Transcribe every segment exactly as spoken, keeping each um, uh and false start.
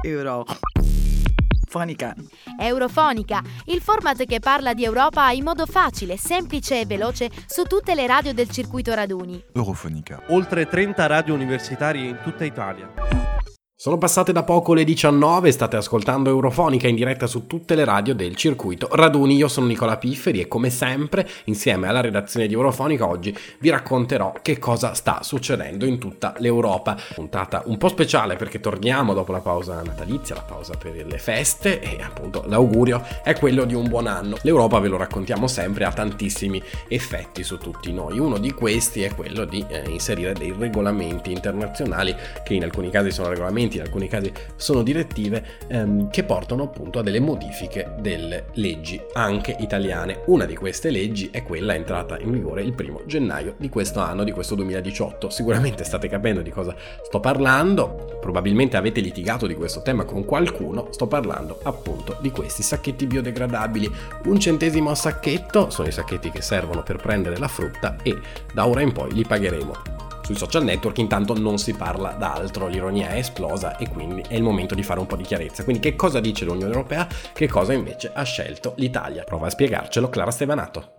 Eurofonica. Eurofonica, il format che parla di Europa in modo facile, semplice e veloce su tutte le radio del circuito Raduni. Eurofonica. Oltre trenta radio universitarie in tutta Italia. Sono passate da poco le diciannove, state ascoltando Eurofonica in diretta su tutte le radio del circuito Raduni. Io sono Nicola Pifferi e come sempre, insieme alla redazione di Eurofonica, oggi vi racconterò che cosa sta succedendo in tutta l'Europa. Puntata un po' speciale perché torniamo dopo la pausa natalizia, la pausa per le feste, e appunto l'augurio è quello di un buon anno. L'Europa, ve lo raccontiamo sempre, ha tantissimi effetti su tutti noi. Uno di questi è quello di eh, inserire dei regolamenti internazionali, che in alcuni casi sono regolamenti, in alcuni casi sono direttive, ehm, che portano appunto a delle modifiche delle leggi anche italiane. Una di queste leggi è quella entrata in vigore il primo gennaio di questo anno, di questo duemiladiciotto. Sicuramente state capendo di cosa sto parlando, probabilmente avete litigato di questo tema con qualcuno. Sto parlando appunto di questi sacchetti biodegradabili. Un centesimo a sacchetto, sono i sacchetti che servono per prendere la frutta, e da ora in poi li pagheremo. Sui social network intanto non si parla d'altro, l'ironia è esplosa e quindi è il momento di fare un po' di chiarezza. Quindi che cosa dice l'Unione Europea, che cosa invece ha scelto l'Italia? Prova a spiegarcelo Clara Stevanato.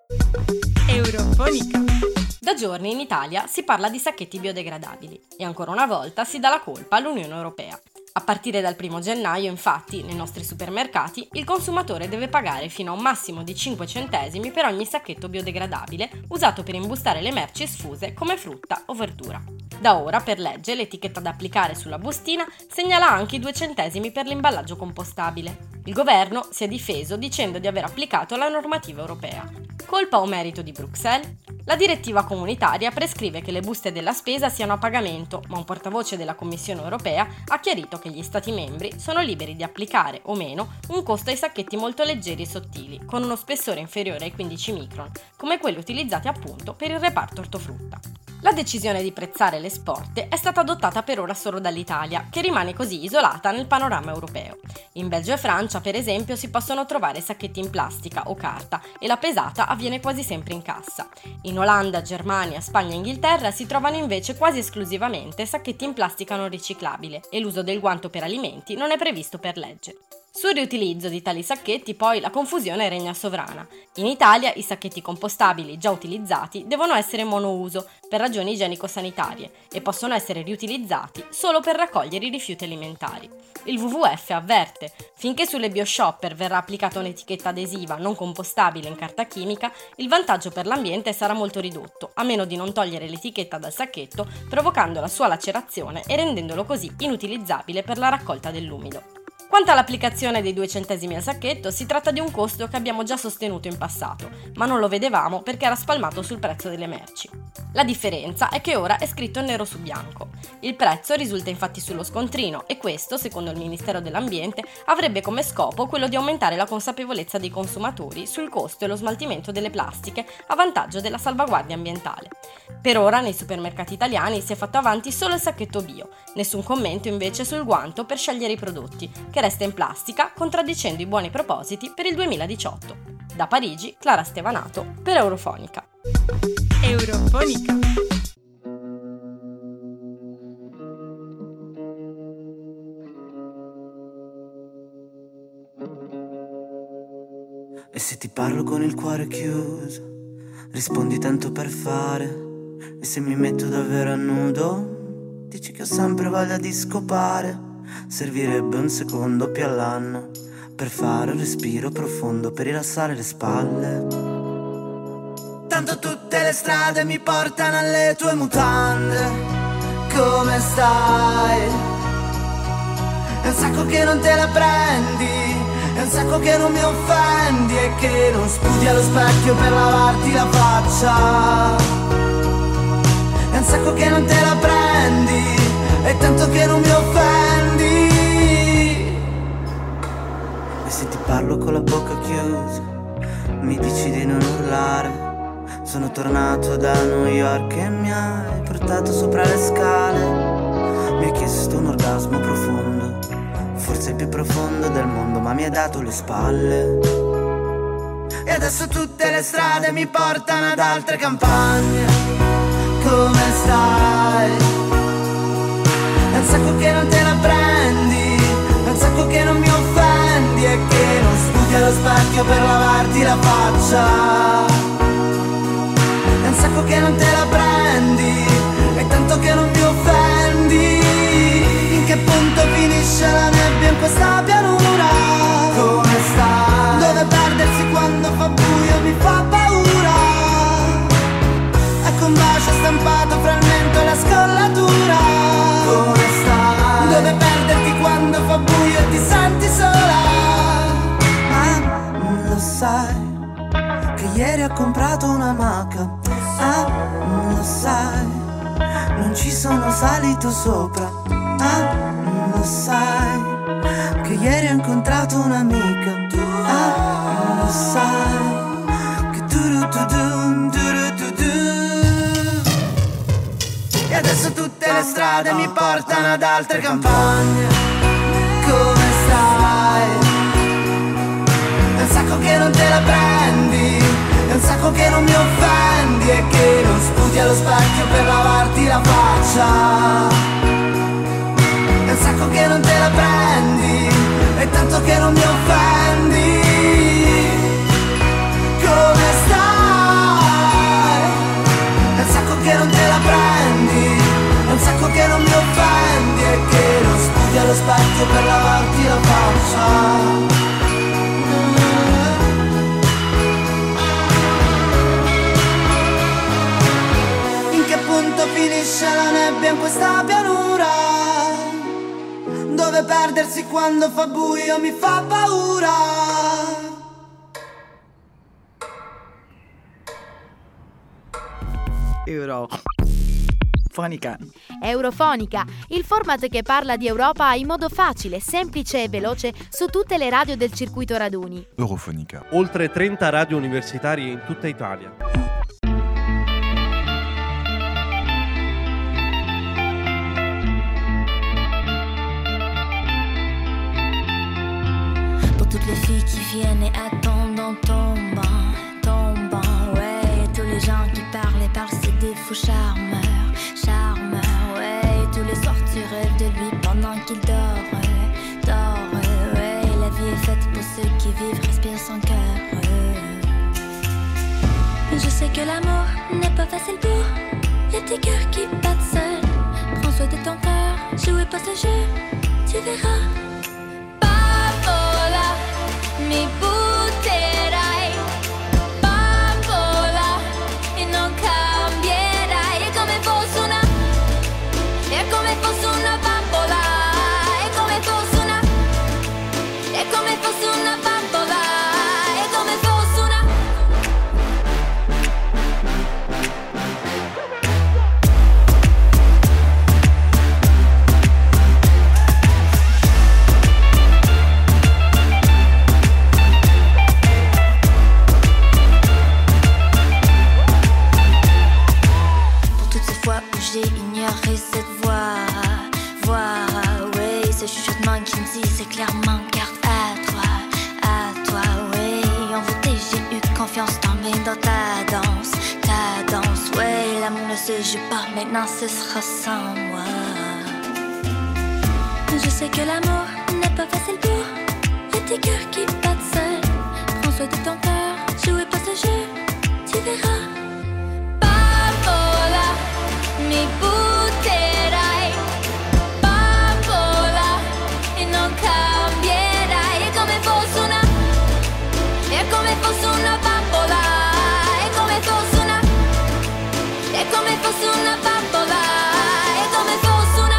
Eurofonica. Da giorni in Italia si parla di sacchetti biodegradabili e ancora una volta si dà la colpa all'Unione Europea. A partire dal primo gennaio, infatti, nei nostri supermercati il consumatore deve pagare fino a un massimo di cinque centesimi per ogni sacchetto biodegradabile usato per imbustare le merci sfuse come frutta o verdura. Da ora, per legge, l'etichetta da applicare sulla bustina segnala anche i due centesimi per l'imballaggio compostabile. Il governo si è difeso dicendo di aver applicato la normativa europea. Colpa o merito di Bruxelles? La direttiva comunitaria prescrive che le buste della spesa siano a pagamento, ma un portavoce della Commissione europea ha chiarito che gli Stati membri sono liberi di applicare o meno un costo ai sacchetti molto leggeri e sottili, con uno spessore inferiore ai quindici micron, come quelli utilizzati appunto per il reparto ortofrutta. La decisione di prezzare le sporte è stata adottata per ora solo dall'Italia, che rimane così isolata nel panorama europeo. In Belgio e Francia, per esempio, si possono trovare sacchetti in plastica o carta e la pesata avviene quasi sempre in cassa. In Olanda, Germania, Spagna e Inghilterra si trovano invece quasi esclusivamente sacchetti in plastica non riciclabile e l'uso del guanto per alimenti non è previsto per legge. Sul riutilizzo di tali sacchetti poi la confusione regna sovrana. In Italia i sacchetti compostabili già utilizzati devono essere monouso per ragioni igienico-sanitarie e possono essere riutilizzati solo per raccogliere i rifiuti alimentari. Il W W F avverte: finché sulle bioshopper verrà applicata un'etichetta adesiva non compostabile in carta chimica, il vantaggio per l'ambiente sarà molto ridotto, a meno di non togliere l'etichetta dal sacchetto, provocando la sua lacerazione e rendendolo così inutilizzabile per la raccolta dell'umido. Quanto all'applicazione dei due centesimi al sacchetto, si tratta di un costo che abbiamo già sostenuto in passato, ma non lo vedevamo perché era spalmato sul prezzo delle merci. La differenza è che ora è scritto nero su bianco. Il prezzo risulta infatti sullo scontrino e questo, secondo il Ministero dell'Ambiente, avrebbe come scopo quello di aumentare la consapevolezza dei consumatori sul costo e lo smaltimento delle plastiche a vantaggio della salvaguardia ambientale. Per ora nei supermercati italiani si è fatto avanti solo il sacchetto bio, nessun commento invece sul guanto per scegliere i prodotti, che resta in plastica, contraddicendo i buoni propositi per il duemiladiciotto. Da Parigi, Clara Stevanato per Eurofonica. Eurofonica. E se ti parlo con il cuore chiuso, rispondi tanto per fare. E se mi metto davvero a nudo, dici che ho sempre voglia di scopare. Servirebbe un secondo più all'anno per fare un respiro profondo, per rilassare le spalle. Tanto tutte le strade mi portano alle tue mutande. Come stai? È un sacco che non te la prendi, è un sacco che non mi offendi e che non sputi allo specchio per lavarti la faccia. È un sacco che non te la prendi e tanto che non mi offendi. E se ti parlo con la bocca chiusa, mi dici di non urlare. Sono tornato da New York e mi hai portato sopra le scale. Mi hai chiesto un orgasmo profondo, forse il più profondo del mondo, ma mi hai dato le spalle. E adesso tutte le strade mi portano ad altre campagne. Come stai? È un sacco che non te la prendi, allo specchio per lavarti la faccia. È un sacco che non te la prendi, è tanto che non mi offendi. In che punto finisce la nebbia in questa pianura? Come stai? Dove perdersi quando fa buio mi fa paura. Ecco un bacio stampato fra il mento e la scollatura. Come stai? Dove perderti quando fa buio e ti senti sola? Ah, lo sai che ieri ho comprato una maca. Ah, lo sai, non ci sono salito sopra. Ah, lo sai che ieri ho incontrato un'amica. Ah, lo sai che tu-ru-tu-dum, tu-ru-tu-dum. E adesso tutte le strade mi portano ad altre campagne. Come stai? È un sacco che non te la prendi, è un sacco che non mi offendi e che non sputi allo specchio per lavarti la faccia. È un sacco che non te la prendi, è tanto che non mi offendi. Come stai? È un sacco che non te la prendi, è un sacco che non mi offendi e che non sputi allo specchio per lavarti la faccia. Finisce la nebbia in questa pianura. Dove perdersi quando fa buio mi fa paura. Eurofonica. Eurofonica, il format che parla di Europa in modo facile, semplice e veloce su tutte le radio del circuito Raduni. Eurofonica. Oltre trenta radio universitarie in tutta Italia. Toutes les filles qui viennent et attendent dans ton banc, ton banc, ouais. Tous les gens qui parlent et parlent, c'est des faux charmeurs, charmeurs, ouais. Tous les soirs tu rêves de lui pendant qu'il dort, dort, ouais. La vie est faite pour ceux qui vivent, respirent sans cœur. Je sais que l'amour n'est pas facile pour les petits cœurs qui battent seuls. Prends soin de ton cœur, jouez pas ce jeu, tu verras. Mi butterai, bambola, e non cambierai. È come fosse una, è come fosse una bambola. È come fosse una, è come fosse una bambola. È come fosse una. J'ai ignoré cette voix, voix, oui, ce chuchotement qui me dit c'est clairement garde à toi, à toi, oui. En vérité j'ai eu confiance tombée dans ta danse, ta danse, oui. L'amour ne se joue pas, maintenant ce sera sans moi. Je sais que l'amour n'est pas facile pour les petits cœurs qui battent seuls. Prends soin de ton cœur, jouez pas ce jeu, tu verras. Mi butterai, bambola, e non cambierai. È come fosse una, è come fosse una bambola. È come fosse una, è come fosse una bambola. È come fosse una.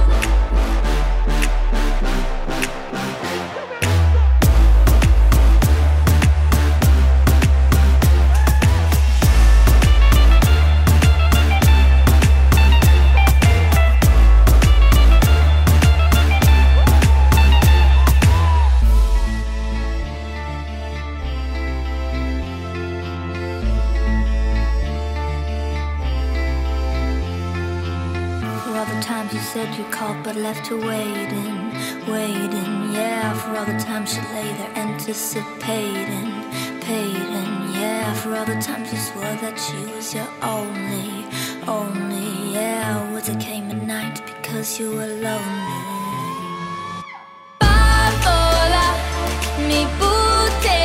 You said you called but left her waiting, waiting, yeah. For all the time she lay there anticipating, paiding, yeah. For all the times you swore that she was your only, only, yeah. Words that came at night because you were lonely. Bambola, mi butterai.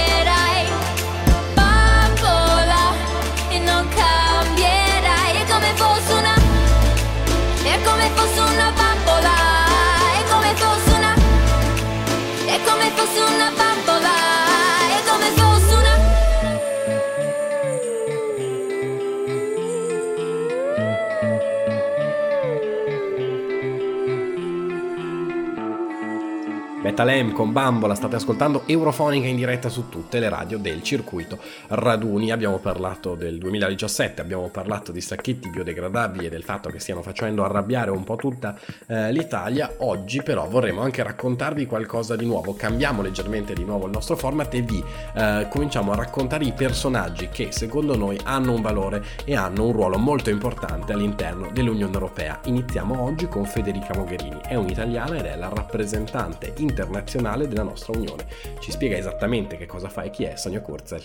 Betalem con Bambola, state ascoltando Eurofonica in diretta su tutte le radio del circuito raduni. Abbiamo parlato del duemiladiciassette, abbiamo parlato di sacchetti biodegradabili e del fatto che stiano facendo arrabbiare un po' tutta eh, l'Italia. Oggi però vorremmo anche raccontarvi qualcosa di nuovo, cambiamo leggermente di nuovo il nostro format e vi eh, cominciamo a raccontare i personaggi che secondo noi hanno un valore e hanno un ruolo molto importante all'interno dell'Unione Europea. Iniziamo oggi con Federica Mogherini, è un'italiana ed è la rappresentante internazionale della nostra Unione. Ci spiega esattamente che cosa fa e chi è Sonia Kurzel.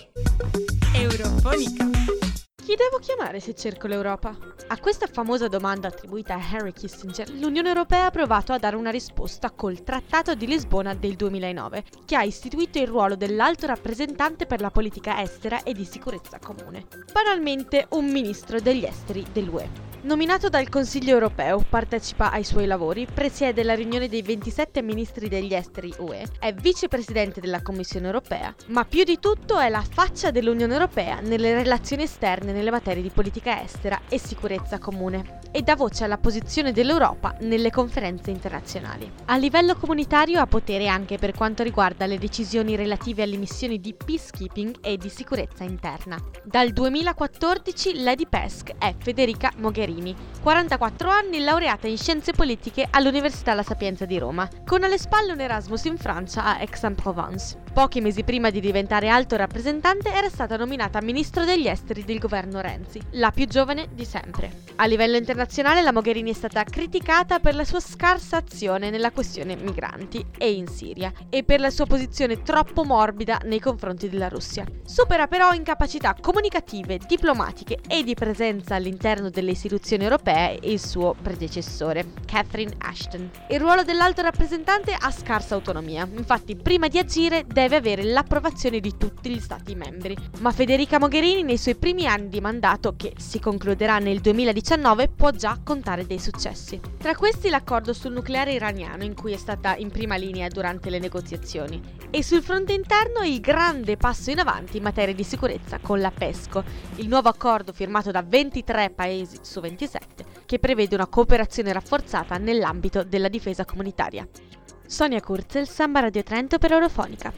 Eurofonica. Chi devo chiamare se cerco l'Europa? A questa famosa domanda attribuita a Henry Kissinger, l'Unione Europea ha provato a dare una risposta col Trattato di Lisbona del duemilanove, che ha istituito il ruolo dell'alto rappresentante per la politica estera e di sicurezza comune. Banalmente, un ministro degli esteri dell'U E. Nominato dal Consiglio europeo, partecipa ai suoi lavori, presiede la riunione dei ventisette ministri degli esteri U E, è vicepresidente della Commissione europea, ma più di tutto è la faccia dell'Unione Europea nelle relazioni esterne nelle materie di politica estera e sicurezza comune, e dà voce alla posizione dell'Europa nelle conferenze internazionali. A livello comunitario ha potere anche per quanto riguarda le decisioni relative alle missioni di peacekeeping e di sicurezza interna. Dal duemilaquattordici Lady Pesk è Federica Mogherini, quarantaquattro anni, laureata in scienze politiche all'Università La Sapienza di Roma, con alle spalle un Erasmus in Francia a Aix-en-Provence. Pochi mesi prima di diventare alto rappresentante era stata nominata ministro degli esteri del governo Renzi, la più giovane di sempre. A livello internazionale la Mogherini è stata criticata per la sua scarsa azione nella questione migranti e in Siria e per la sua posizione troppo morbida nei confronti della Russia. Supera però incapacità comunicative, diplomatiche e di presenza all'interno delle istituzioni europee il suo predecessore, Catherine Ashton. Il ruolo dell'alto rappresentante ha scarsa autonomia, infatti prima di agire deve avere l'approvazione di tutti gli stati membri, ma Federica Mogherini nei suoi primi anni di mandato, che si concluderà nel duemiladiciannove, può già contare dei successi. Tra questi l'accordo sul nucleare iraniano, in cui è stata in prima linea durante le negoziazioni, e sul fronte interno il grande passo in avanti in materia di sicurezza con la PESCO, il nuovo accordo firmato da ventitré paesi su ventisette, che prevede una cooperazione rafforzata nell'ambito della difesa comunitaria. Sonia Kurzel, Samba Radio Trento per Eurofonica.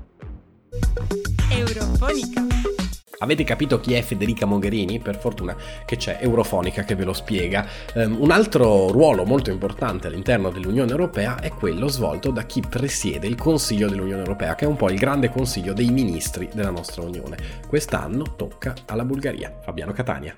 Eurofonica. Avete capito chi è Federica Mogherini? Per fortuna che c'è Eurofonica che ve lo spiega. Um, un altro ruolo molto importante all'interno dell'Unione Europea è quello svolto da chi presiede il Consiglio dell'Unione Europea, che è un po' il grande consiglio dei ministri della nostra Unione. Quest'anno tocca alla Bulgaria. Fabiano Catania.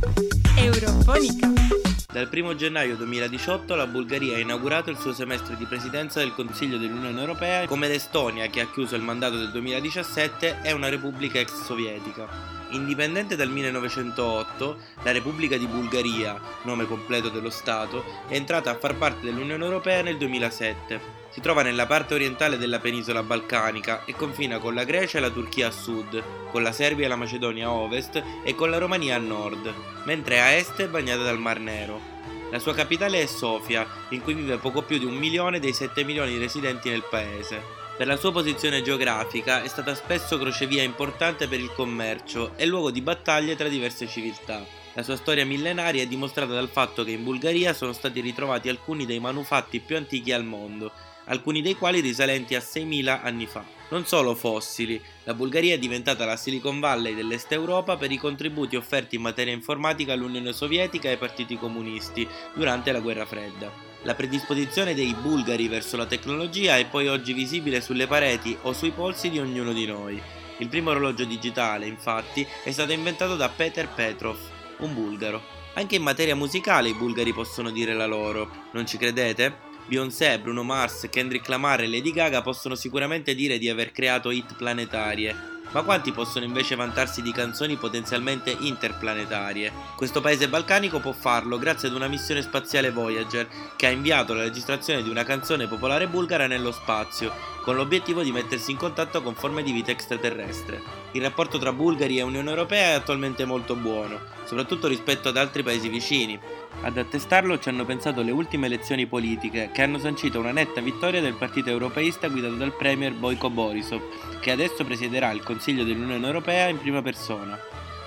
Eurofonica. Dal primo gennaio duemiladiciotto la Bulgaria ha inaugurato il suo semestre di presidenza del Consiglio dell'Unione Europea. Come l'Estonia, che ha chiuso il mandato del duemiladiciassette, è una repubblica ex sovietica. Indipendente dal millenovecentootto, la Repubblica di Bulgaria, nome completo dello Stato, è entrata a far parte dell'Unione Europea nel duemilasette. Si trova nella parte orientale della penisola balcanica e confina con la Grecia e la Turchia a sud, con la Serbia e la Macedonia a ovest e con la Romania a nord, mentre a est è bagnata dal Mar Nero. La sua capitale è Sofia, in cui vive poco più di un milione dei sette milioni di residenti nel paese. Per la sua posizione geografica è stata spesso crocevia importante per il commercio e luogo di battaglie tra diverse civiltà. La sua storia millenaria è dimostrata dal fatto che in Bulgaria sono stati ritrovati alcuni dei manufatti più antichi al mondo, alcuni dei quali risalenti a seimila anni fa. Non solo fossili, la Bulgaria è diventata la Silicon Valley dell'Est Europa per i contributi offerti in materia informatica all'Unione Sovietica e ai partiti comunisti durante la Guerra Fredda. La predisposizione dei bulgari verso la tecnologia è poi oggi visibile sulle pareti o sui polsi di ognuno di noi. Il primo orologio digitale, infatti, è stato inventato da Peter Petrov, un bulgaro. Anche in materia musicale i bulgari possono dire la loro, non ci credete? Beyoncé, Bruno Mars, Kendrick Lamar e Lady Gaga possono sicuramente dire di aver creato hit planetarie, ma quanti possono invece vantarsi di canzoni potenzialmente interplanetarie? Questo paese balcanico può farlo grazie ad una missione spaziale Voyager, che ha inviato la registrazione di una canzone popolare bulgara nello spazio, con l'obiettivo di mettersi in contatto con forme di vita extraterrestre. Il rapporto tra bulgari e Unione Europea è attualmente molto buono, soprattutto rispetto ad altri paesi vicini. Ad attestarlo ci hanno pensato le ultime elezioni politiche, che hanno sancito una netta vittoria del partito europeista guidato dal premier Boyko Borisov, che adesso presiederà il Consiglio dell'Unione Europea in prima persona.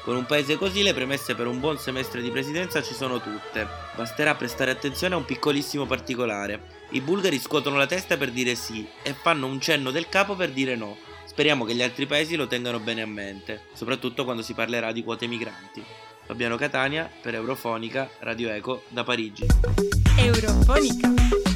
Con un paese così le premesse per un buon semestre di presidenza ci sono tutte. Basterà prestare attenzione a un piccolissimo particolare. I bulgari scuotono la testa per dire sì e fanno un cenno del capo per dire no. Speriamo che gli altri paesi lo tengano bene a mente, soprattutto quando si parlerà di quote migranti. Fabiano Catania per Eurofonica, Radio Eco da Parigi. Eurofonica.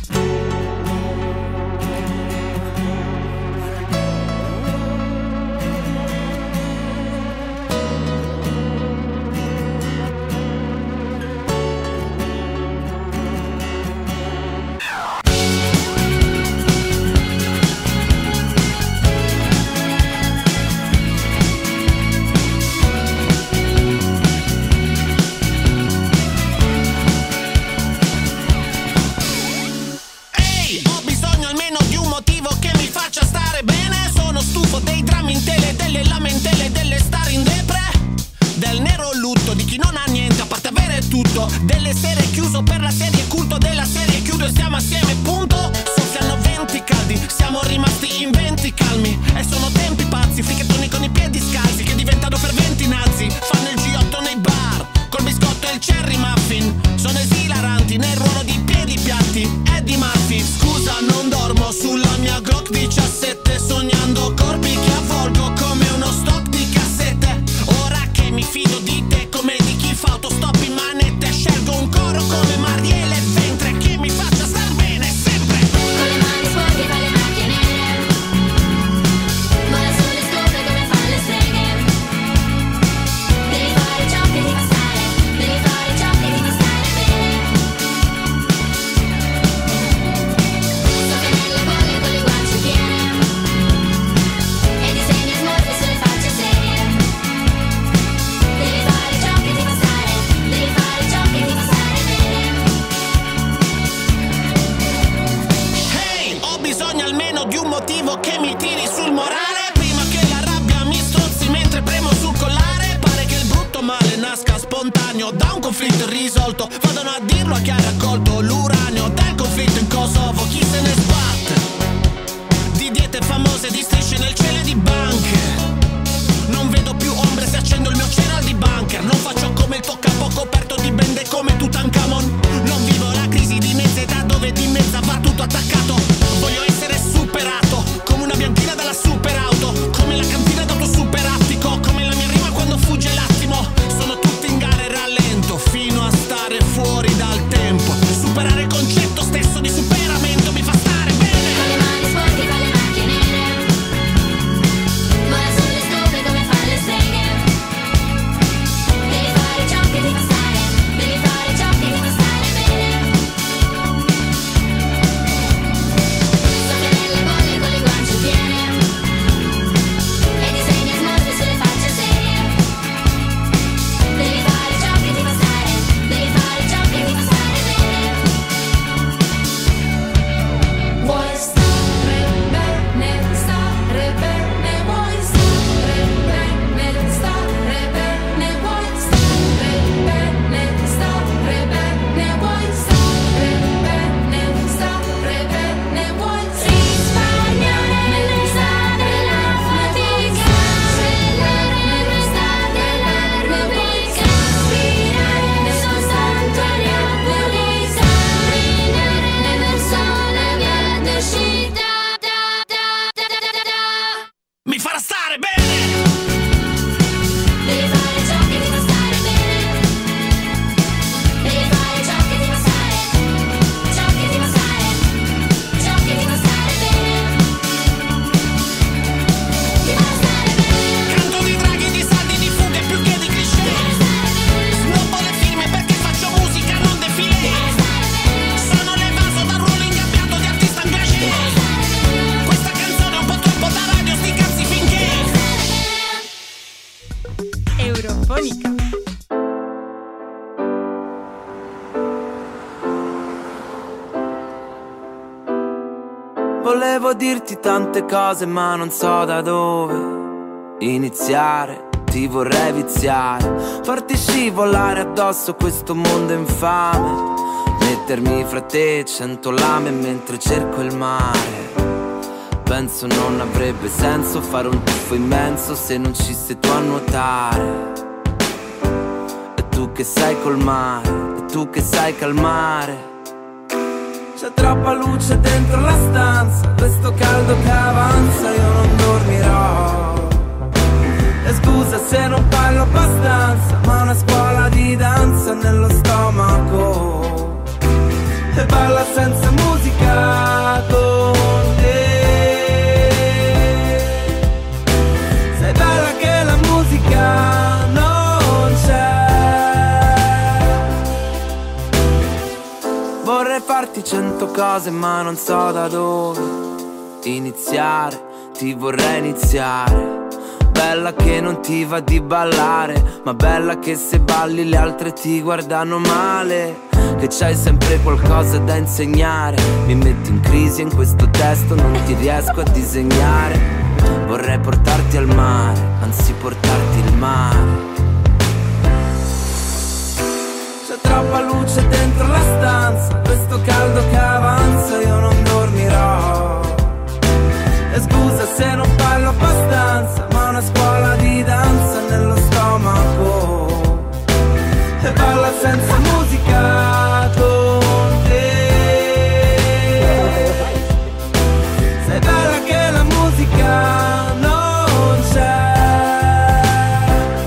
Delle serie chiuso per la serie, culto della serie, chiudo e stiamo assieme, punto. Soffiano venti caldi, siamo rimasti in venti calmi. E sono tempi pazzi, fricchettoni con i piedi scalzi che diventano ferventi nazi. Fanno il G otto nei bar, col biscotto e il cherry muffin. Sono esilaranti nel ruolo di piedi piatti. Eddie Murphy, scusa non dormo sulla mia Glock diciassette, sognando corpi che avvolgo come uno stock di cassette. Ora che mi fido di te come di chi fa autostop in manette, scelgo un coro come Marielle Ventre che mi faccia star bene sempre. Con le mani sporche fa le macchie nere, vola sulle scope come fanno le streghe. Devi fare ciò che ti fa stare, devi fare ciò che ti fa stare bene. Soffia nelle bolle con le guance piene e disegna smorfie sulle facce serie. Devi fare ciò che ti fa stare, devi fare ciò che ti fa stare bene. Hey, ho bisogno almeno di un motivo che mi tiri sul morale, prima che la rabbia mi strozzi mentre premo sul collare. Pare che il brutto male nasca spontaneo da un conflitto irrisolto. Vadano a dirlo a chi ha raccolto l'uranio del conflitto in Kosovo. Chi se ne sbatte di diete famose, di strisce nel cielo e di banche. Non vedo più ombre se accendo il mio cereal di bunker. Non faccio come il toccapo coperto di bende come Tutankhamon. Non vivo la crisi di mezza età dove di mezza va tutto attaccato. Voglio essere superato come una bianchina dalla superauto, come la cantina d'auto superattico, come la mia rima quando fugge l'attimo. Sono tutti in gara e rallento fino a stare fuori dal tempo. Superare il concetto stesso di superamento mi fa stare bene. Con le mani sporche fa le macchie nere, vola sulle scope come fanno le streghe. Devi fare ciò che ti fa stare, devi fare ciò che ti fa stare bene. Soffia nelle bolle con le guance piene e disegna smorfie sulle facce serie. Devi fare ciò che ti fa stare, devi fare ciò che ti fa stare bene. Vuoi stare bene, stare bene, vuoi stare bene, stare bene, vuoi stare bene, stare bene, vuoi stare bene, stare bene, vuoi risparmiare nell'estate la fatica, scegliere l'estate l'erba bica, respirare nel soltanto aria pulita, ridere nel sole verde uscita. Mi farà stare bene. Devi fare ciò che ti fa stare bene. Devi fare ciò che ti fa stare, ciò che ti fa stare, ciò che ti fa stare bene. Ti fa stare bene. Canto di draghi, di saldi, di fughe più che di cliché. Snobbo le firme perché faccio musica, non defilé. Sono l'evaso dal ruolo ingabbiato di artista engagé. Questa canzone è un po' troppo da radio, sti cazzi finché. Eurofonica. Volevo dirti tante cose ma non so da dove iniziare. Ti vorrei viziare, farti scivolare addosso questo mondo infame, mettermi fra te cento lame mentre cerco il mare. Penso non avrebbe senso fare un tuffo immenso se non ci sei tu a nuotare. tu che sai colmare, e tu che sai calmare. C'è troppa luce dentro la stanza, questo caldo che avanza, io non dormirò. E scusa se non parlo abbastanza, ma una scuola di danza nello stomaco. E balla senza musica con te. Sei bella che la musica non c'è. Vorrei farti cento cose ma non so da dove iniziare, ti vorrei iniziare. Bella che non ti va di ballare, ma bella che se balli le altre ti guardano male. Che c'hai sempre qualcosa da insegnare. Mi metti in crisi in questo testo, non ti riesco a disegnare. Vorrei portarti al mare, anzi portarti il mare. C'è troppa luce dentro la stanza, questo caldo che avanza, io non dormirò. E scusa se non parlo abbastanza, ma una scuola di danza nello stomaco. E balla senza musica con te. Sei bella che la musica non c'è.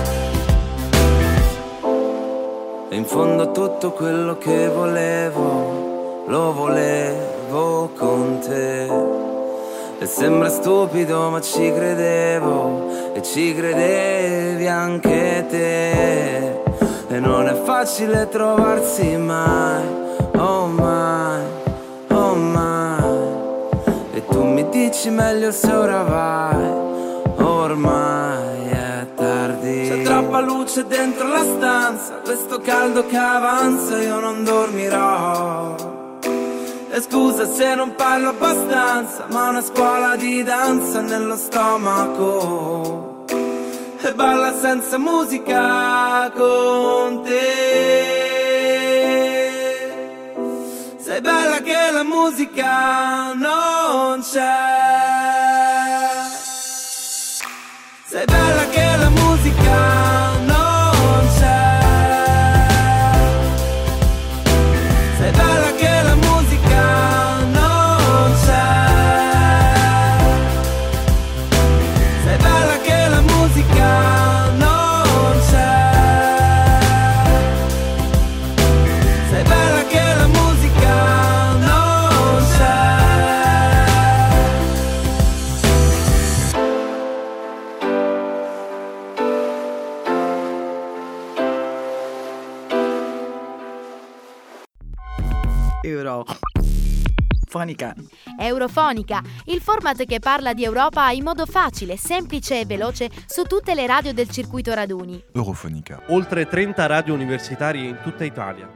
E in fondo tutto quello che volevo, lo volevo con te. E sembra stupido ma ci credevo, e ci credevi anche te. E non è facile trovarsi mai, oh mai, oh mai. E tu mi dici meglio se ora vai, ormai è tardi. C'è troppa luce dentro la stanza, questo caldo che avanza, io non dormirò. E scusa se non parlo abbastanza, ma una scuola di danza nello stomaco. E balla senza musica con te. Sei bella che la musica non c'è. Sei bella che la musica non c'è. Sei bella che la musica non c'è. Sei bella che la musica non c'è. Sei bella che la musica non c'è. Eurofonica. Eurofonica, il format che parla di Europa in modo facile, semplice e veloce su tutte le radio del circuito Raduni. Eurofonica. Oltre trenta radio universitarie in tutta Italia.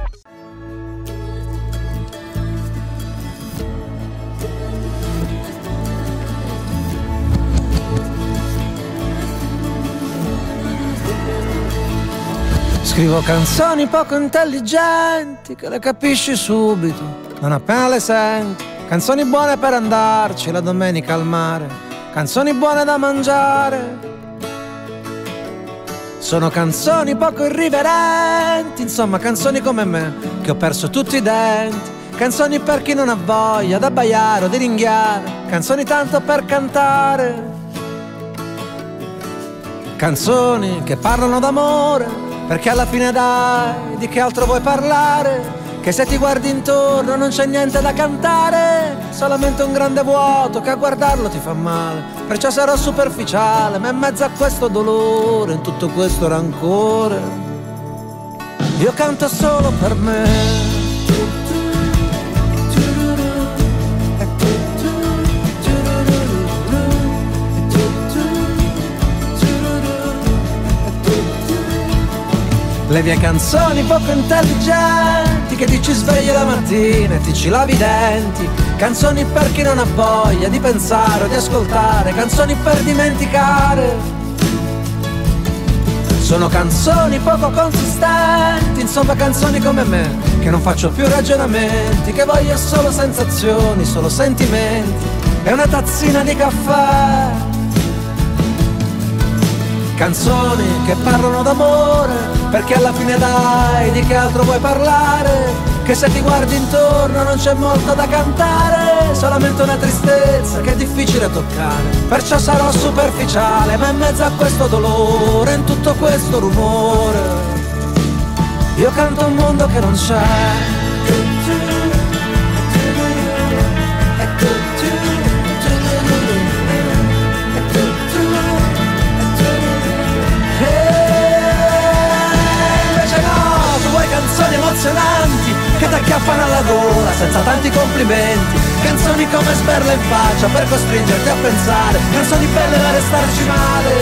Scrivo canzoni poco intelligenti che le capisci subito, non appena le senti. Canzoni buone per andarci la domenica al mare, canzoni buone da mangiare. Sono canzoni poco irriverenti, insomma canzoni come me, che ho perso tutti i denti. Canzoni per chi non ha voglia d'abbaiare o di ringhiare, canzoni tanto per cantare. Canzoni che parlano d'amore, perché alla fine dai, di che altro vuoi parlare? Che se ti guardi intorno non c'è niente da cantare, solamente un grande vuoto che a guardarlo ti fa male. Perciò sarò superficiale, ma in mezzo a questo dolore, in tutto questo rancore, io canto solo per me. Le mie canzoni poco intelligenti che ti ci svegli la mattina e ti ci lavi i denti. Canzoni per chi non ha voglia di pensare o di ascoltare, canzoni per dimenticare. Sono canzoni poco consistenti, insomma canzoni come me, che non faccio più ragionamenti, che voglio solo sensazioni, solo sentimenti e una tazzina di caffè. canzoni che parlano d'amore, perché alla fine dai, di che altro vuoi parlare? Che se ti guardi intorno non c'è molto da cantare, solamente una tristezza che è difficile toccare. Perciò sarò superficiale, ma in mezzo a questo dolore, in tutto questo rumore, io canto un mondo che non c'è. Canzoni emozionanti che ti acchiappano alla gola senza tanti complimenti, canzoni come sberle in faccia per costringerti a pensare, canzoni belle da restarci male,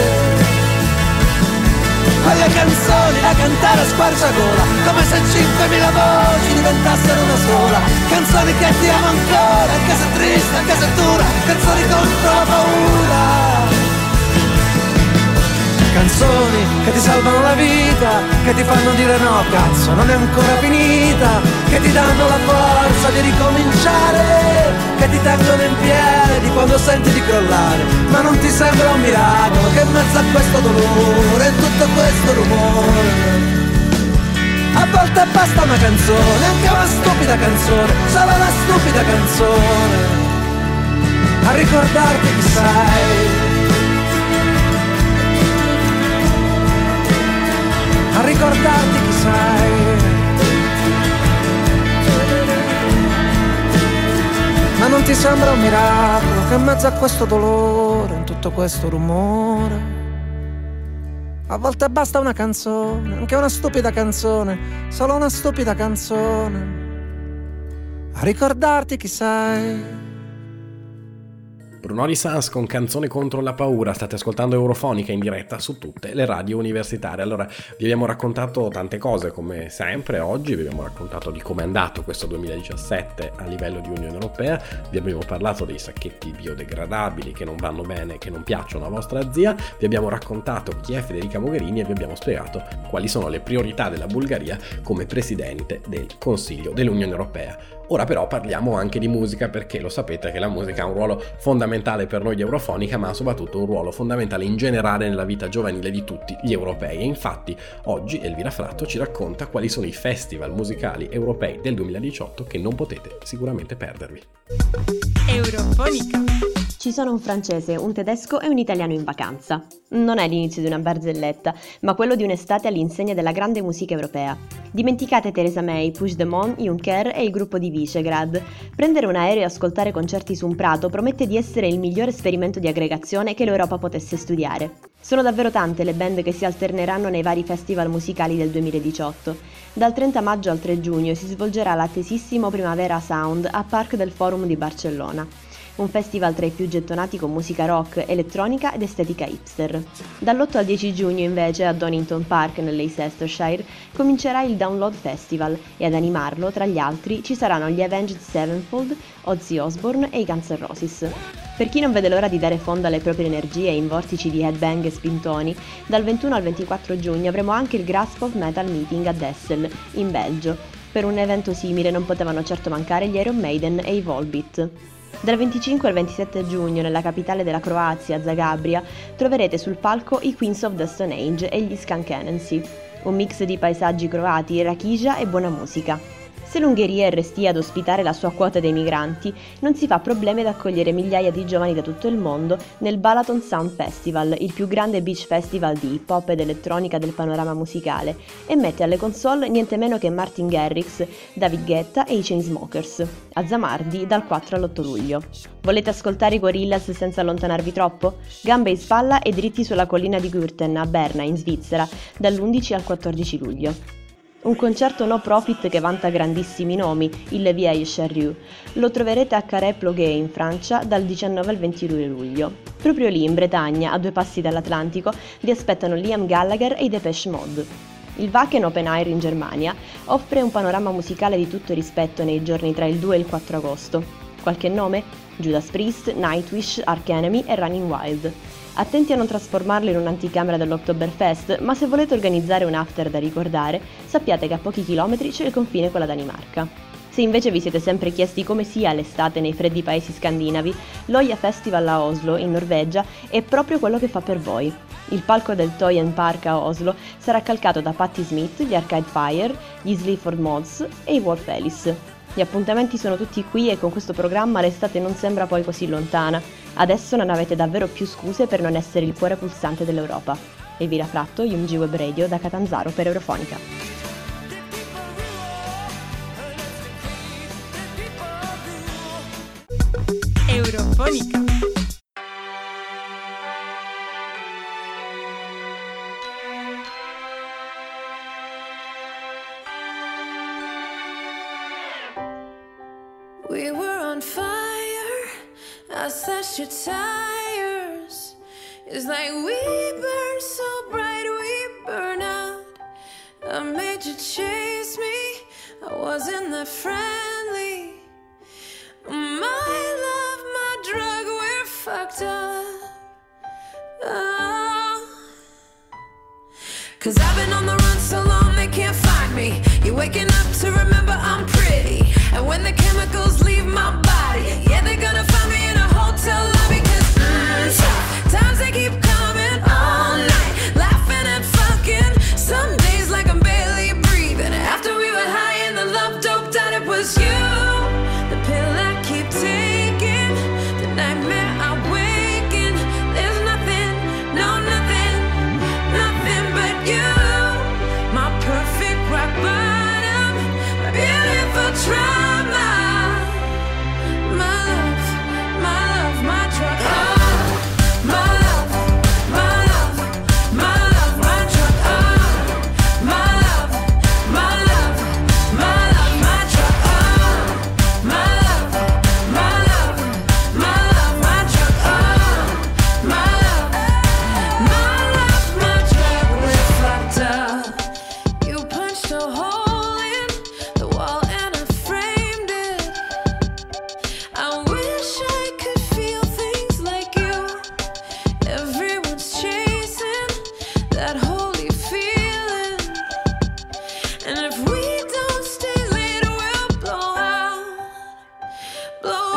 quelle canzoni da cantare a squarciagola come se cinquemila voci diventassero una sola, canzoni che ti amo ancora anche se triste, anche se dura, canzoni contro la paura, canzoni che ti salvano la vita, che ti fanno dire no, cazzo, non è ancora finita, che ti danno la forza di ricominciare, che ti tengono in piedi quando senti di crollare, ma non ti sembra un miracolo che in mezzo a questo dolore, in tutto questo rumore, a volte basta una canzone, anche una stupida canzone, solo una stupida canzone, a ricordarti chi sei, a ricordarti chi sei, ma non ti sembra un miracolo che in mezzo a questo dolore, in tutto questo rumore, a volte basta una canzone, anche una stupida canzone, solo una stupida canzone, a ricordarti chi sei. Brunori Sans con Canzone contro la paura, state ascoltando Eurofonica in diretta su tutte le radio universitarie. Allora, vi abbiamo raccontato tante cose come sempre oggi, vi abbiamo raccontato di come è andato questo duemiladiciassette a livello di Unione Europea, vi abbiamo parlato dei sacchetti biodegradabili che non vanno bene, che non piacciono a vostra zia, vi abbiamo raccontato chi è Federica Mogherini e vi abbiamo spiegato quali sono le priorità della Bulgaria come Presidente del Consiglio dell'Unione Europea. Ora però parliamo anche di musica, perché lo sapete che la musica ha un ruolo fondamentale per noi di Eurofonica, ma soprattutto un ruolo fondamentale in generale nella vita giovanile di tutti gli europei. E infatti oggi Elvira Fratto ci racconta quali sono i festival musicali europei del duemiladiciotto che non potete sicuramente perdervi. Eurofonica. Ci sono un francese, un tedesco e un italiano in vacanza. Non è l'inizio di una barzelletta, ma quello di un'estate all'insegna della grande musica europea. Dimenticate Theresa May, Puigdemont, Juncker e il gruppo di Visegrad. Prendere un aereo e ascoltare concerti su un prato promette di essere il migliore esperimento di aggregazione che l'Europa potesse studiare. Sono davvero tante le band che si alterneranno nei vari festival musicali del duemiladiciotto. Dal trenta maggio al tre giugno si svolgerà l'attesissimo Primavera Sound a Parc del Forum di Barcellona. Un festival tra i più gettonati con musica rock, elettronica ed estetica hipster. dall'otto al dieci giugno invece a Donington Park nell'Leicestershire comincerà il Download Festival e ad animarlo tra gli altri ci saranno gli Avenged Sevenfold, Ozzy Osbourne e i Guns N' Roses. Per chi non vede l'ora di dare fondo alle proprie energie in vortici di headbang e spintoni, dal ventuno al ventiquattro giugno avremo anche il Graspop Metal Meeting a Dessel, in Belgio. Per un evento simile non potevano certo mancare gli Iron Maiden e i Volbeat. Dal venticinque al ventisette giugno nella capitale della Croazia, Zagabria, troverete sul palco i Queens of the Stone Age e gli Skankenensi, un mix di paesaggi croati, rachigia e buona musica. Se l'Ungheria è restia ad ospitare la sua quota dei migranti, non si fa problemi ad accogliere migliaia di giovani da tutto il mondo nel Balaton Sound Festival, il più grande beach festival di hip hop ed elettronica del panorama musicale, e mette alle console niente meno che Martin Garrix, David Guetta e i Chainsmokers, a Zamardi dal quattro all'otto luglio. Volete ascoltare i Gorillaz senza allontanarvi troppo? Gambe in spalla e dritti sulla collina di Gürten a Berna, in Svizzera, dall'undici al quattordici luglio. Un concerto no profit che vanta grandissimi nomi, il Vieille Charrue. Lo troverete a Carhaix-Ploguet in Francia dal diciannove al ventidue luglio. Proprio lì in Bretagna, a due passi dall'Atlantico, vi aspettano Liam Gallagher e i Depeche Mode. Il Wacken Open Air in Germania offre un panorama musicale di tutto rispetto nei giorni tra il due e il quattro agosto. Qualche nome? Judas Priest, Nightwish, Arch Enemy e Running Wild. Attenti a non trasformarlo in un'anticamera dell'Oktoberfest, ma se volete organizzare un after da ricordare, sappiate che a pochi chilometri c'è il confine con la Danimarca. Se invece vi siete sempre chiesti come sia l'estate nei freddi paesi scandinavi, l'Oya Festival a Oslo, in Norvegia, è proprio quello che fa per voi. Il palco del Toy and Park a Oslo sarà calcato da Patti Smith, gli Arcade Fire, gli Sleaford Mods e i Wolf Alice. Gli appuntamenti sono tutti qui e con questo programma l'estate non sembra poi così lontana. Adesso non avete davvero più scuse per non essere il cuore pulsante dell'Europa. Elvira Fratto, U M G Web Radio da Catanzaro per Eurofonica. Eurofonica. We were on fire, I slashed your tires. It's like we burn so bright, we burn out. I made you chase me, I wasn't that friendly. My love, my drug, we're fucked up. Oh. Cause I've been on the run so long they can't find me. You're waking up to remember I'm pretty. And when the chemicals leave my body, yeah, they're gonna find me in a hotel lobby. Cause mm, tough times they keep coming all night, laughing and fucking. Some days like I'm barely breathing. After we were high and the love doped out, it was you. The pill I keep taking, the nightmare I wake in. There's nothing, no nothing, nothing but you. My perfect rock bottom, my beautiful trauma. My love, my love, my drug. Oh, my love, my love, my love, my drug. Oh, my love, my love, my love, my drug. Oh, my love, my love, my love, my drug. Oh, my love, my love, my drug. We're fucked up. You punched a hole in the wall and I framed it. I wish I could feel things like you. Everyone's chasing that holy feeling. And if we don't stay later, we'll blow out, blow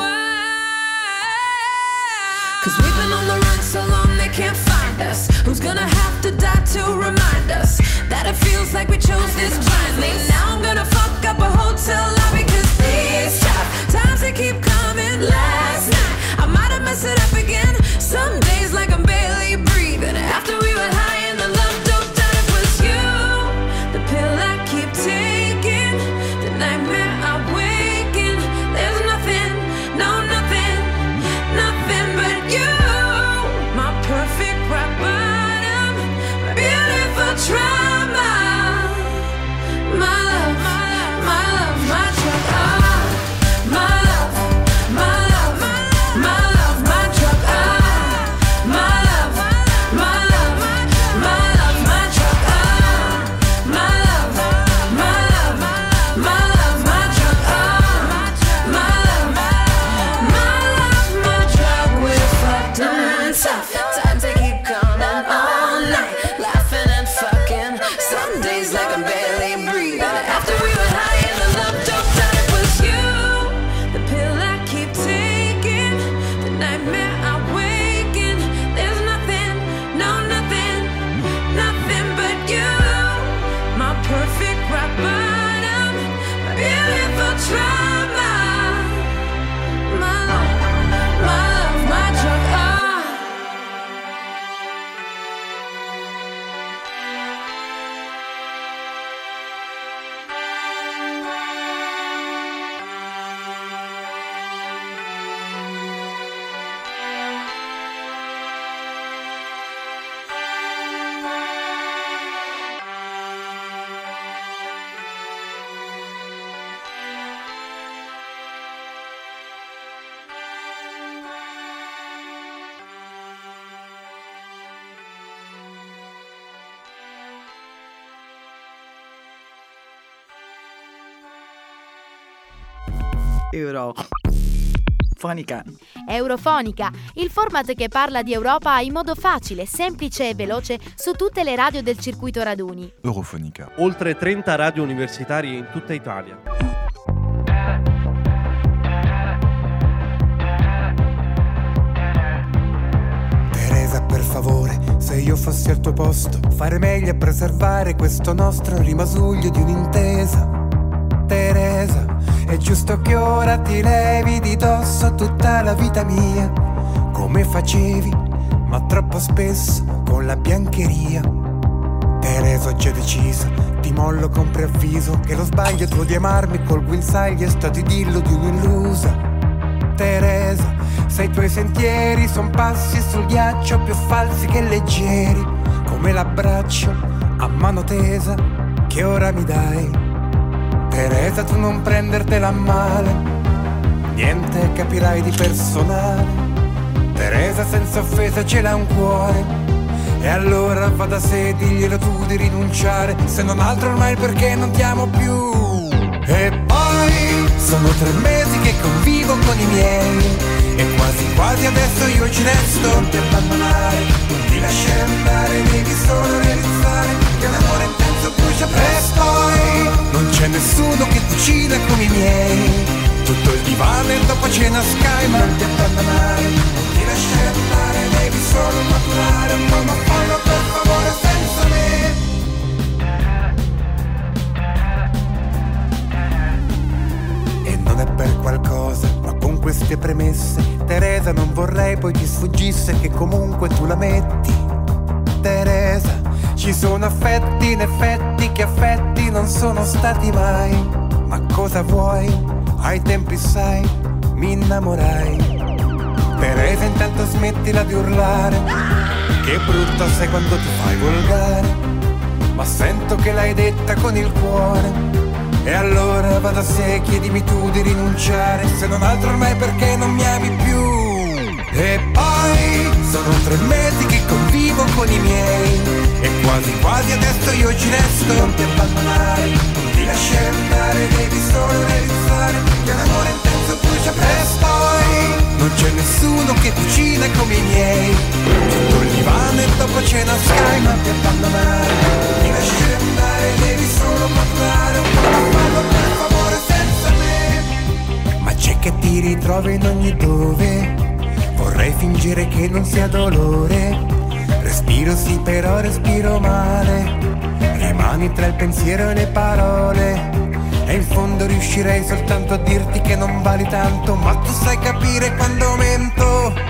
out. Cause we've been on the run so long they can't find us. Who's gonna have to die to remind us that it feels like we chose this blindly? Now I'm gonna fuck up a hotel lobby. Cause these tough times they keep coming. Last night I might have messed it up again. Some days like I'm barely breathing. After we were high and the love doped out, it was you. The pill I keep taking, the nightmare I wake in. There's nothing, no nothing, nothing but you. My perfect rock bottom, my beautiful trauma. My love, my love, my drug. Oh, my love, my love, my love, my drug. Oh, my love, my love, my love, my drug. Oh, my love, my love, my love, my drug. Oh, my love, my love, my drug. We're fucked up. Tough times they keep coming all night, laughing and fucking. Some days like I'm barely breathing. After we were high and the love doped out, it was you. The pill I keep taking, the nightmare I wake in. There's nothing, no nothing, nothing but you. My perfect rock bottom, my beautiful trauma. My love, my love, my drug. Oh. Eurofonica. Eurofonica, il format che parla di Europa in modo facile, semplice e veloce su tutte le radio del circuito raduni. Eurofonica. Oltre trenta radio universitarie in tutta Italia. Teresa, per favore, sei io fossi al tuo posto, fare meglio a preservare questo nostro rimasuglio di un'intesa. Teresa, è giusto che ora ti levi di dosso tutta la vita mia, come facevi, ma troppo spesso con la biancheria. Teresa, ho già deciso, ti mollo con preavviso, che lo sbaglio tuo di amarmi col guinzaglio è stato idillo di un'illusa. Teresa, se i tuoi sentieri son passi sul ghiaccio più falsi che leggeri, come l'abbraccio a mano tesa che ora mi dai. Teresa, tu non prendertela a male, niente capirai di personale. Teresa, senza offesa ce l'ha un cuore, e allora va da sé, diglielo tu di rinunciare, se non altro ormai perché non ti amo più. E poi sono tre mesi che convivo con i miei, e quasi quasi adesso io ci resto. Non ti abbandonare, non ti lasciare andare, devi solo realizzare che l'amore intenso brucia presto. E poi non c'è nessuno che cucina come i miei, tutto il divano e dopo cena Sky. Ma non ti abbandonare, non ti lasciare andare, devi solo maturare un po', ma fallo per favore senza me. Non è per qualcosa, ma con queste premesse, Teresa, non vorrei poi ti sfuggisse che comunque tu la metti. Teresa, ci sono affetti in effetti che affetti non sono stati mai. Ma cosa vuoi? Ai tempi sai, mi innamorai. Teresa, intanto smettila di urlare, che brutto sei quando ti fai volgare, ma sento che l'hai detta con il cuore. E allora va da sé, chiedimi tu di rinunciare, se non altro ormai perché non mi ami più. E poi sono tre mesi che convivo con i miei, e quasi quasi adesso io ci resto. Non ti abbandonare, non ti lasciare andare, devi solo realizzare che l'amore intenso brucia presto. Poi non c'è nessuno che cucina come i miei, tutto il divano e dopo cena Sky. Non ti abbandonare, non ti lasciare andare, devi solo maturare un po', ma fallo per favore senza me. Ma c'è che ti ritrovi in ogni dove, vorrei fingere che non sia dolore. Respiro sì però respiro male, rimani tra il pensiero e le parole, e in fondo riuscirei soltanto a dirti che non vali tanto, ma tu sai capire quando mento.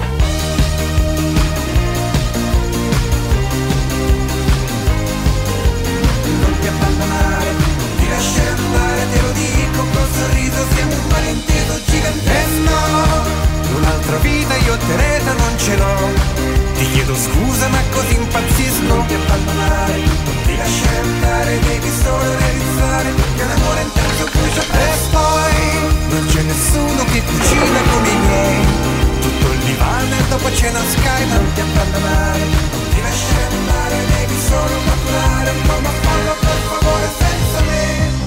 Te lo dico col sorriso, siamo un malinteso gigantesco. E no, un'altra vita io Teresa non ce l'ho, ti chiedo scusa ma così impazzisco. Non ti abbandonare, non ti lasciare andare, devi solo realizzare che l'amore intenso brucia presto. Poi non c'è nessuno che cucina come i miei, tutto il divano e dopo cena Sky. Non ti abbandonare, non ti lasciare andare, devi solo maturare un po', ma fallo per favore senza me.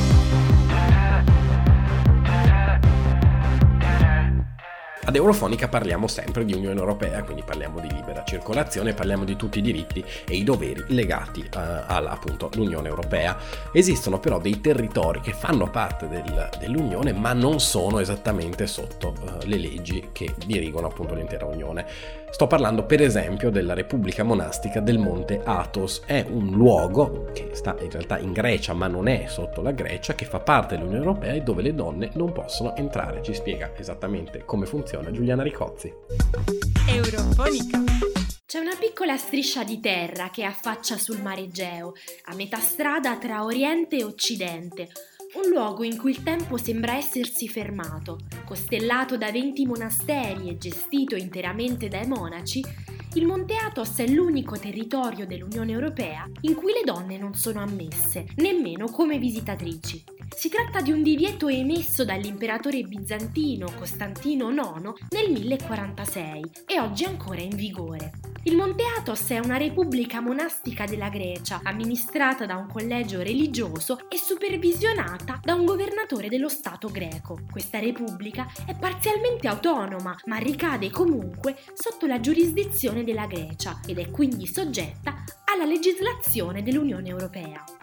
Ad Eurofonica parliamo sempre di Unione Europea, quindi parliamo di libera circolazione, parliamo di tutti i diritti e i doveri legati uh, alla appunto l'Unione Europea. Esistono però dei territori che fanno parte del, dell'Unione ma non sono esattamente sotto uh, le leggi che dirigono appunto l'intera Unione. Sto parlando per esempio della Repubblica Monastica del Monte Athos. È un luogo che sta in realtà in Grecia ma non è sotto la Grecia, che fa parte dell'Unione Europea e dove le donne non possono entrare. Ci spiega esattamente come funziona Giuliana Ricozzi. Eurofonica. C'è una piccola striscia di terra che affaccia sul mare Egeo, a metà strada tra Oriente e Occidente. Un luogo in cui il tempo sembra essersi fermato, costellato da venti monasteri e gestito interamente dai monaci. Il Monte Athos è l'unico territorio dell'Unione Europea in cui le donne non sono ammesse, nemmeno come visitatrici. Si tratta di un divieto emesso dall'imperatore bizantino Costantino nono nel millequarantasei e oggi ancora in vigore. Il Monte Athos è una repubblica monastica della Grecia, amministrata da un collegio religioso e supervisionata da un governatore dello Stato greco. Questa repubblica è parzialmente autonoma, ma ricade comunque sotto la giurisdizione della Grecia ed è quindi soggetta alla legislazione dell'Unione Europea.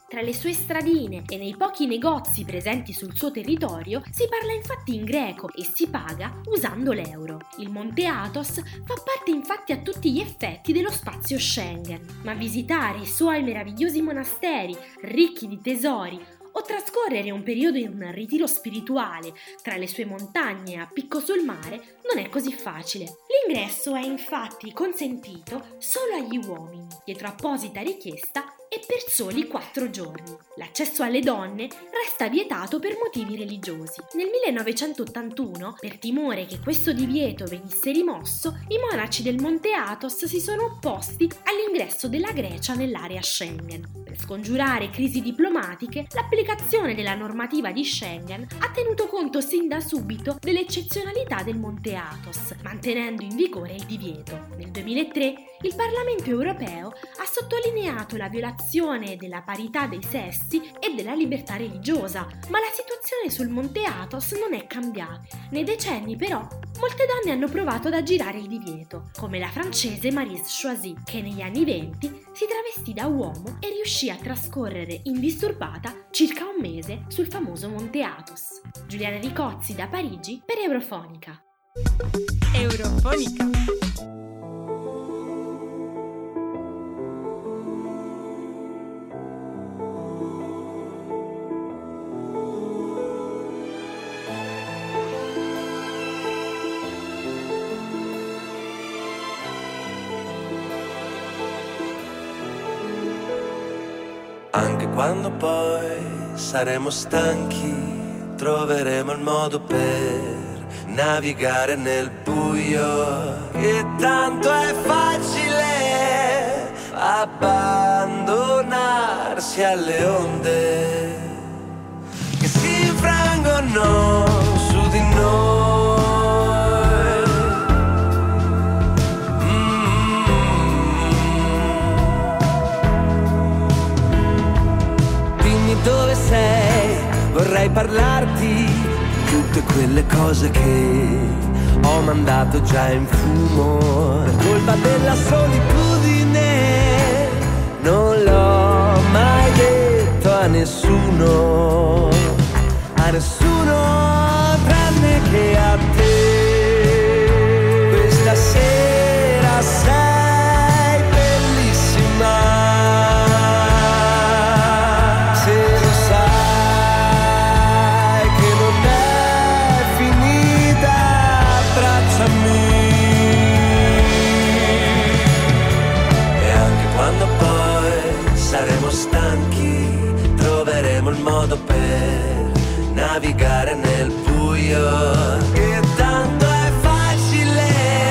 Tra le sue stradine e nei pochi negozi presenti sul suo territorio si parla infatti in greco e si paga usando l'euro. Il Monte Athos fa parte infatti a tutti gli effetti dello spazio Schengen, ma visitare i suoi meravigliosi monasteri ricchi di tesori o trascorrere un periodo in un ritiro spirituale tra le sue montagne a picco sul mare non è così facile. L'ingresso è infatti consentito solo agli uomini, dietro apposita richiesta e per soli quattro giorni. L'accesso alle donne resta vietato per motivi religiosi. Nel millenovecentottantuno, per timore che questo divieto venisse rimosso, i monaci del Monte Athos si sono opposti all'ingresso della Grecia nell'area Schengen. Per scongiurare crisi diplomatiche, l'applicazione della normativa di Schengen ha tenuto conto sin da subito dell'eccezionalità del Monte Athos, mantenendo in vigore il divieto. Nel duemilatré il Parlamento europeo ha sottolineato la violazione della parità dei sessi e della libertà religiosa, ma la situazione sul Monte Athos non è cambiata. Nei decenni però molte donne hanno provato ad aggirare il divieto, come la francese Maryse Choisy, che negli anni venti si travestì da uomo e riuscì a trascorrere indisturbata circa un mese sul famoso Monte Athos. Giuliana Ricozzi da Parigi per Eurofonica. Eurofonica. Anche quando poi saremo stanchi, troveremo il modo per navigare nel buio. Che tanto è facile abbandonarsi alle onde che si infrangono su di noi. Dove sei? Vorrei parlarti di tutte quelle cose che ho mandato già in fumo. Per colpa della solitudine non l'ho mai detto a nessuno, a nessuno tranne che a te. Questa sera sei bellissima. Saremo stanchi, troveremo il modo per navigare nel buio. Che tanto è facile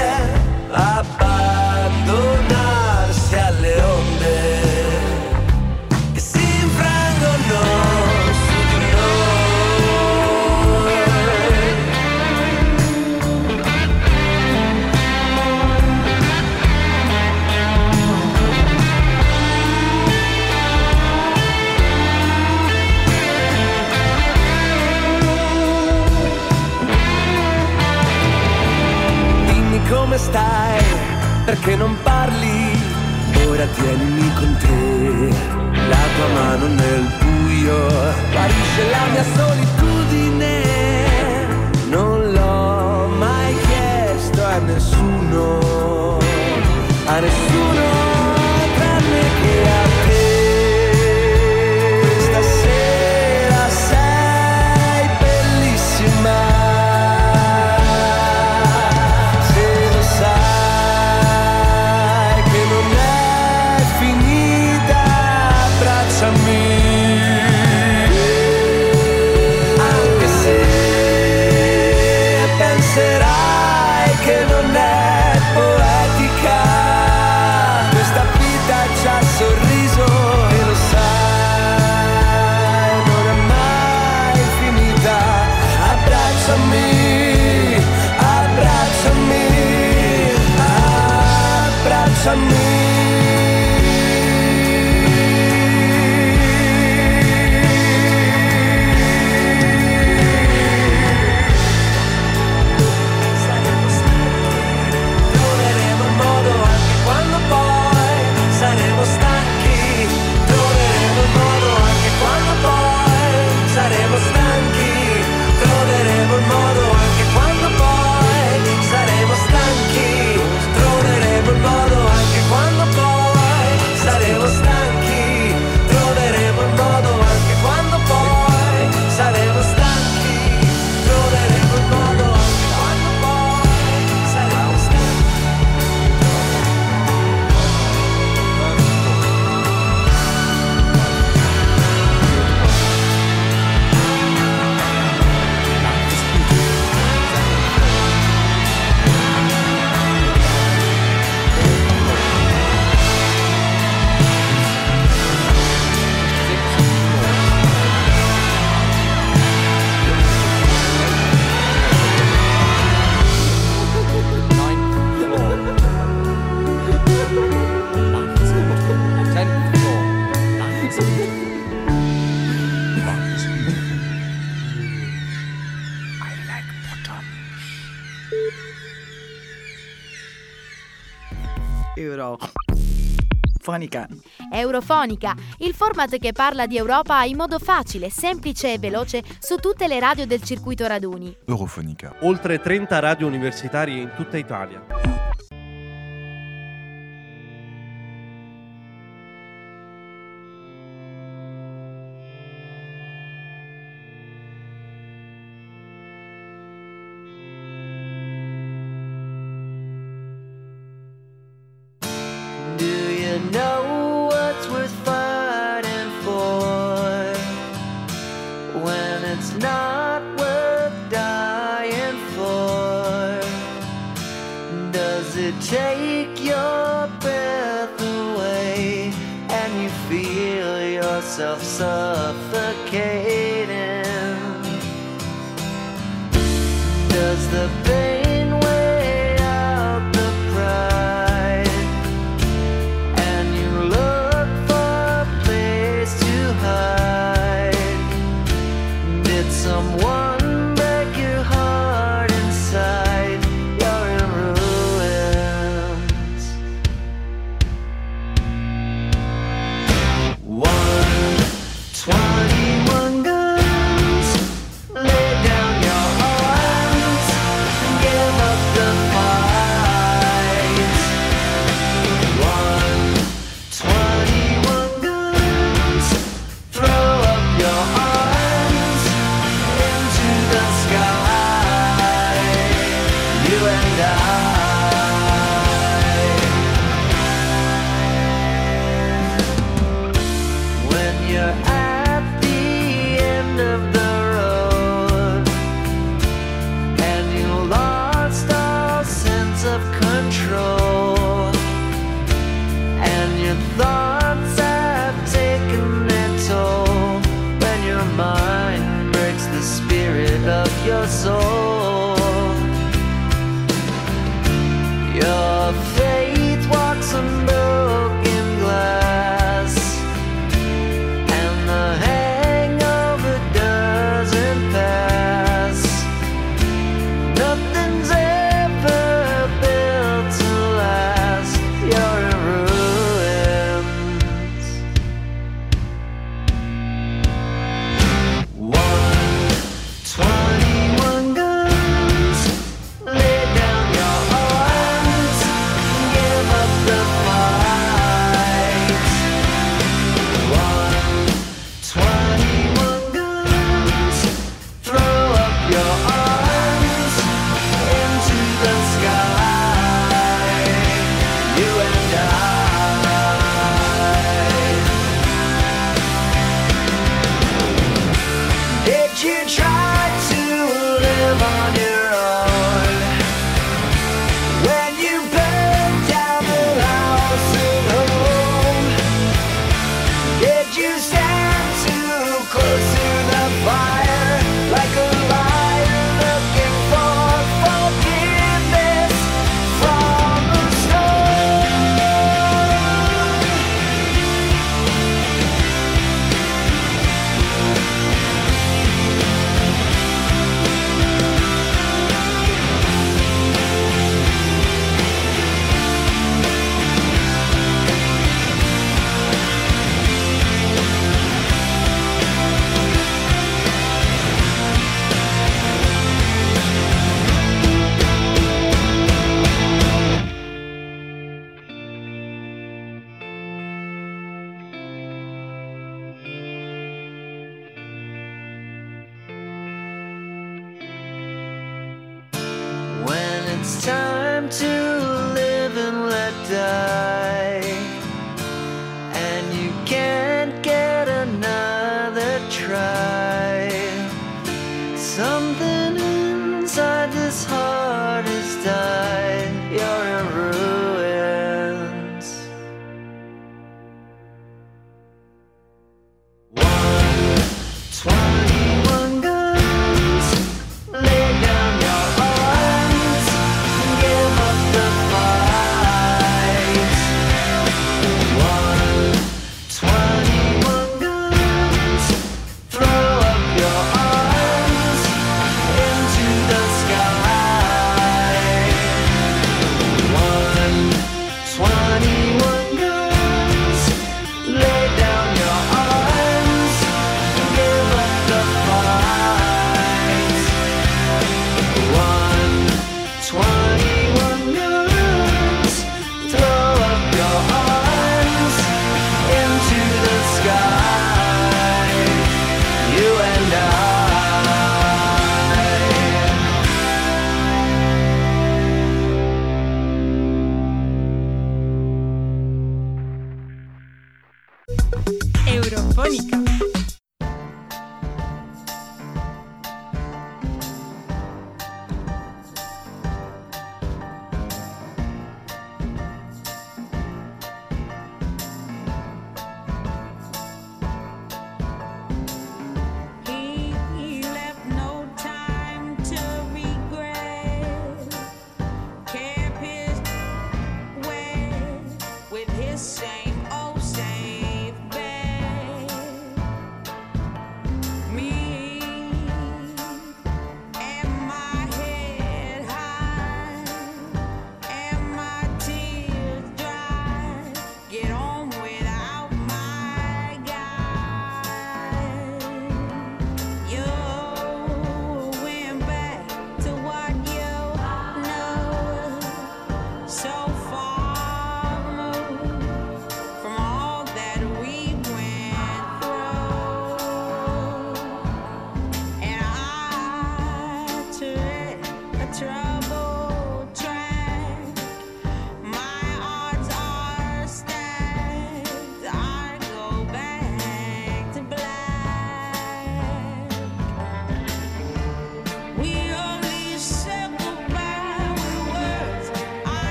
abbandonarsi alle onde che si infrangono su di come stai? Perché non parli? Ora tienimi con te, la tua mano nel buio, guarisce la mia solitudine. Non l'ho mai chiesto a nessuno, a nessuno tranne che a te. Questa sera sei bellissima. Anche se penserai che non è poetica, questa vita ci ha sorriso e lo sai, non è mai finita. Abbracciami, abbracciami, abbracciami. Saremo stanchi, troveremo il modo Eurofonica. Eurofonica, il format che parla di Europa in modo facile, semplice e veloce su tutte le radio del circuito Raduni. Eurofonica. Oltre trenta radio universitarie in tutta Italia. Know what's worth fighting for when it's not worth dying for? Does it take your breath away and you feel yourself suffocating? Does the pain weigh out the pride? Someone break your heart inside, you're in ruins. One, twenty-one guns, lay down your arms and give up the fight. One, twenty-one guns, throw up your arms the sky, you and I. When you're at the end of the road and you lost all sense of control and your thoughts have taken their toll, when your mind breaks the spirit of your soul, your faith walks on broken glass, and the hangover doesn't pass. Nothing's ever built to last, you're in ruins. One, twenty-one guns, lay down your arms and give up the fight. One, twenty-one guns, throw up your arms into the sky, you and I. Did you try to live on your own when you burned down the house at home? Did you stand too close to the fire like a liar looking for forgiveness from the storm? When it's time to live and let die, and you can't get another try, something inside this heart has died, you're in ruins. One, twenty-one guns, lay down your arms and give up the fight.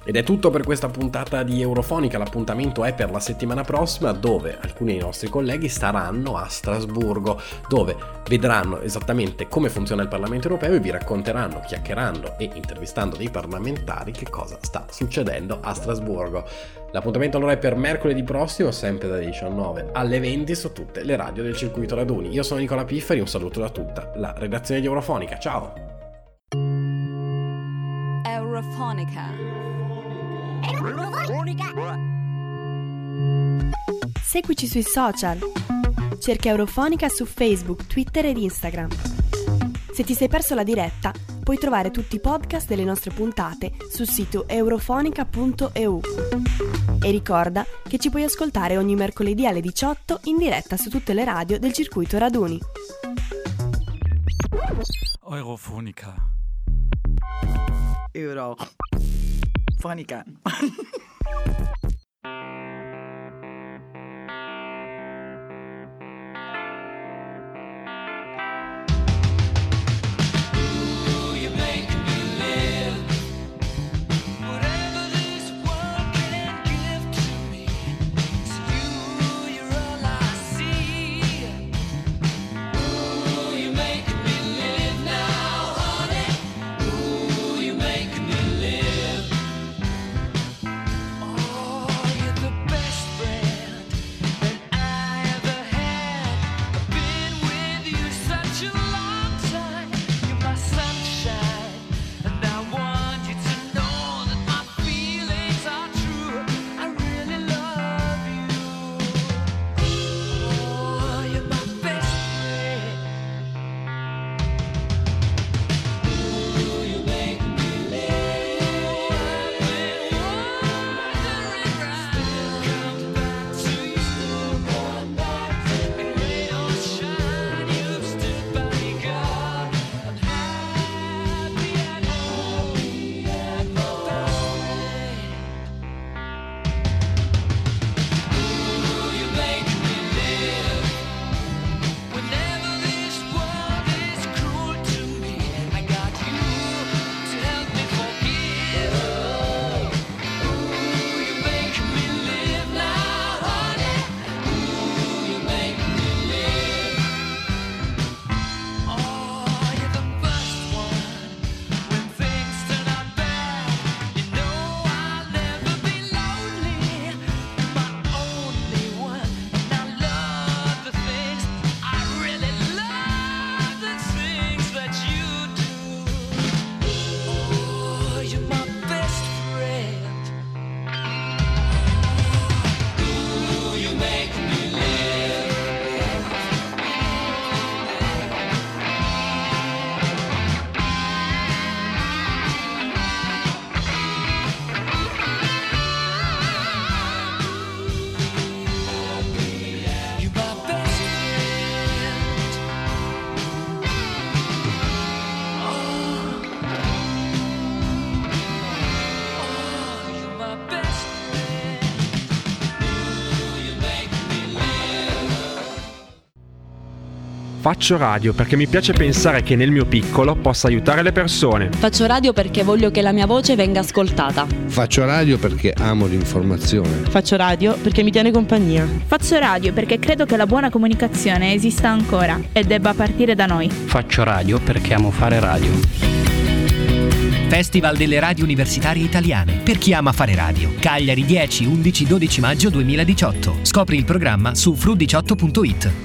Ed è tutto per questa puntata di Eurofonica. L'appuntamento è per la settimana prossima, dove alcuni dei nostri colleghi saranno a Strasburgo, dove vedranno esattamente come funziona il Parlamento europeo e vi racconteranno, chiacchierando e intervistando dei parlamentari, che cosa sta succedendo a Strasburgo. L'appuntamento allora è per mercoledì prossimo, sempre dalle diciannove alle venti su tutte le radio del Circuito Raduni. Io sono Nicola Pifferi, un saluto da tutta la redazione di Eurofonica. Ciao! Eurofonica. Seguici sui social. Cerca Eurofonica su Facebook, Twitter ed Instagram. Se ti sei perso la diretta, puoi trovare tutti i podcast delle nostre puntate sul sito eurofonica punto e u. E ricorda che ci puoi ascoltare ogni mercoledì alle diciotto in diretta su tutte le radio del Circuito Raduni. Eurofonica. Eurofonica. Faccio radio perché mi piace pensare che nel mio piccolo possa aiutare le persone. Faccio radio perché voglio che la mia voce venga ascoltata. Faccio radio perché amo l'informazione. Faccio radio perché mi tiene compagnia. Faccio radio perché credo che la buona comunicazione esista ancora e debba partire da noi. Faccio radio perché amo fare radio. Festival delle radio universitarie italiane. Per chi ama fare radio. Cagliari dieci, undici, dodici maggio duemiladiciotto. Scopri il programma su fru diciotto punto it.